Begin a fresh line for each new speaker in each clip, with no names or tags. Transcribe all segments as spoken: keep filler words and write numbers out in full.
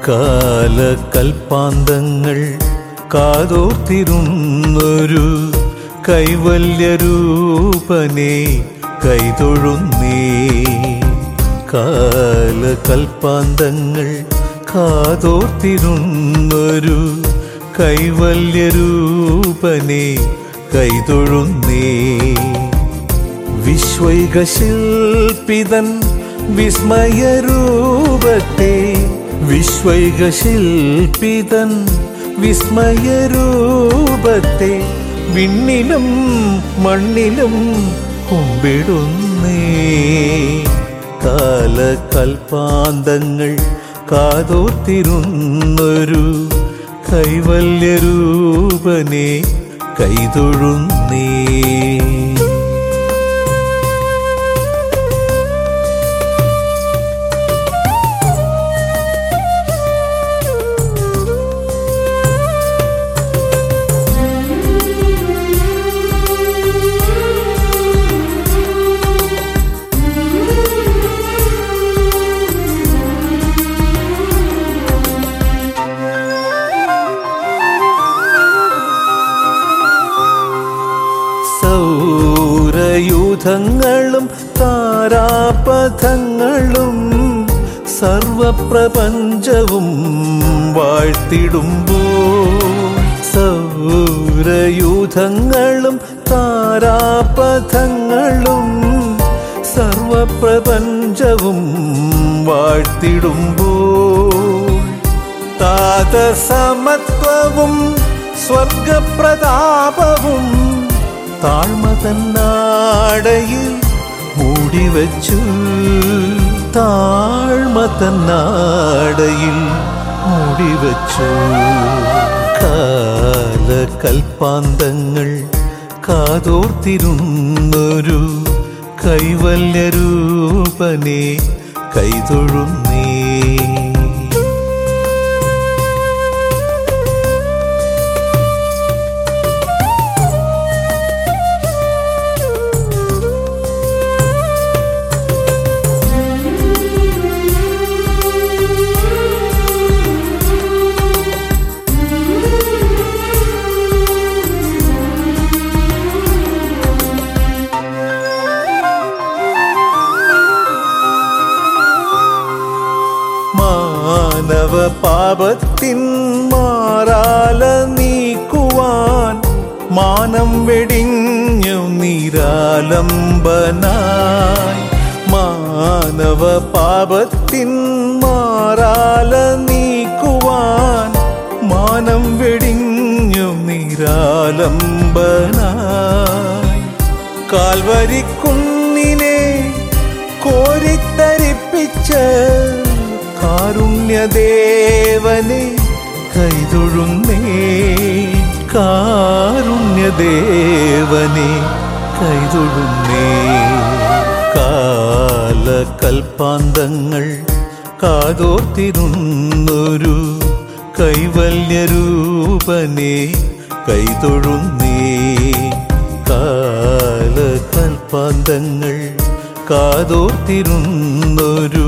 കാലകൽപ്പാന്തങ്ങൾ കാതോർത്തിരുന്നൊരു കൈവല്യരൂപനെ കൈതൊഴുന്നേ. കാലകൽപ്പാന്തങ്ങൾ കാതോർത്തിരുന്നൊരു കൈവല്യരൂപനെ കൈതൊഴുന്നേ. വിശ്വൈകശില്പിതൻ വിസ്മയരൂപത്തെ വിശ്വൈകശില്പിതൻ വിസ്മയരൂപത്തെ വിണ്ണിലും മണ്ണിലും കുമ്പിടുന്നേ. കാലകൽപ്പാന്തങ്ങൾ കാതോർത്തിരുന്നൊരു കൈവല്യരൂപനെ കൈതൊഴുന്നേ. സൗരയൂഥങ്ങളും താരാപഥങ്ങളും സർവപ്രപഞ്ചവും വാഴ്ത്തിടുമ്പോൾ, സൗരയൂഥങ്ങളും താരാപഥങ്ങളും സർവപ്രപഞ്ചവും വാഴ്ത്തിടുമ്പോൾ, താതസമത്വവും സ്വർഗപ്രതാപവും താഴ്മ തന്നാടയിൽ മൂടിവച്ചു. താഴ്മ തന്നാടയിൽ മൂടിവച്ചു. കാലകൽപ്പാന്തങ്ങൾ കാതോർത്തിരുന്നൊരു കൈവല്യരൂപനെ കൈതൊഴുന്നേ. മാനവ പാപത്തിൻ മാറാല നീക്കുവാൻ മാനം വെടിഞ്ഞു നിരാലംബനായി. മാനവ പാപത്തിൻ മാറാല നീക്കുവാൻ മാനം വെടിഞ്ഞു നിരാലംബനായി. കാൽവരിക്കുന്നിനെ കോരിത്തരിപ്പിച്ച് കാരുണ്യദേവനെ കൈതൊഴുന്നേ. കാരുണ്യദേവനെ കൈതൊഴുന്നേ. കാലകൽപ്പാന്തങ്ങൾ കാതോർത്തിരുന്നൊരു കൈവല്യരൂപനെ കൈതൊഴുന്നേ. കാലകൽപ്പാന്തങ്ങൾ കാതോർത്തിരുന്നൊരു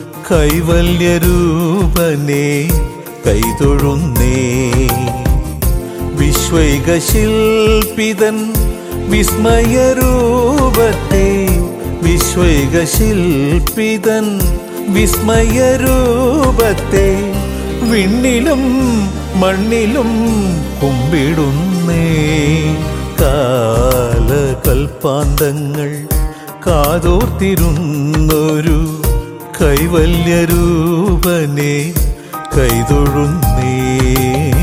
കൈവല്യരൂപനെ കൈതൊഴുന്നേ. വിശ്വൈകശില്പിതൻ വിസ്മയരൂപത്തെ വിശ്വൈകശില്പിതൻ വിസ്മയരൂപത്തെ വിണ്ണിലും മണ്ണിലും കുമ്പിടുന്നേ. കാലകൽപ്പാന്തങ്ങൾ കാതോർത്തിരുന്നൊരു കൈവല്യരൂപനെ കൈതൊഴുന്നേ.